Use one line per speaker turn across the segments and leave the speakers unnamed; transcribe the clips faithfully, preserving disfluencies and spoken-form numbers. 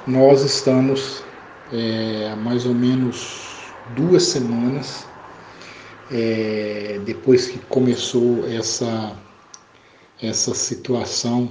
nós estamos é, há mais ou menos duas semanas, é, depois que começou essa, essa situação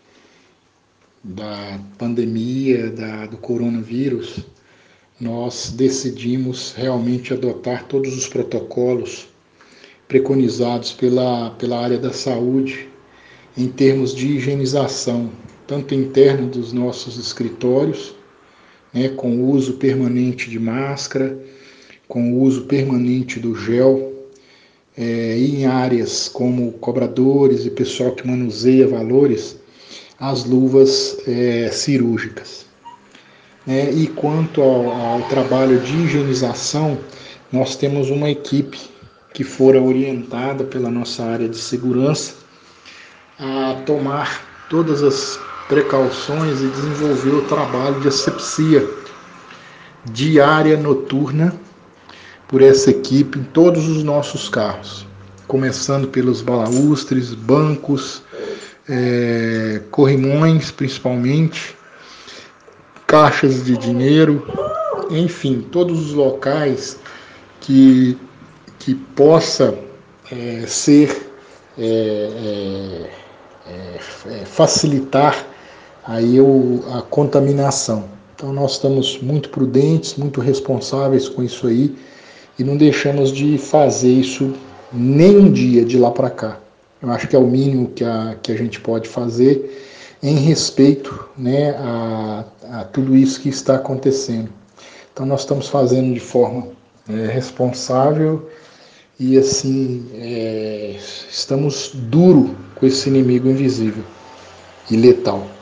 da pandemia, da, do coronavírus, nós decidimos realmente adotar todos os protocolos preconizados pela, pela área da saúde em termos de higienização, tanto interna dos nossos escritórios, né, com o uso permanente de máscara, com o uso permanente do gel, é, em áreas como cobradores e pessoal que manuseia valores, as luvas é, cirúrgicas. É, e quanto ao, ao trabalho de higienização, nós temos uma equipe que fora orientada pela nossa área de segurança a tomar todas as precauções e desenvolver o trabalho de asepsia diária noturna por essa equipe em todos os nossos carros, começando pelos balaústres, bancos, é, corrimões principalmente, caixas de dinheiro, enfim, todos os locais que, que possa é, ser é, é, é, facilitar aí o, a contaminação. Então nós estamos muito prudentes, muito responsáveis com isso aí e não deixamos de fazer isso nem um dia de lá para cá. Eu acho que é o mínimo que a, que a gente pode fazer em respeito, né, a, a tudo isso que está acontecendo. Então nós estamos fazendo de forma é, responsável e assim é, estamos duro com esse inimigo invisível e letal.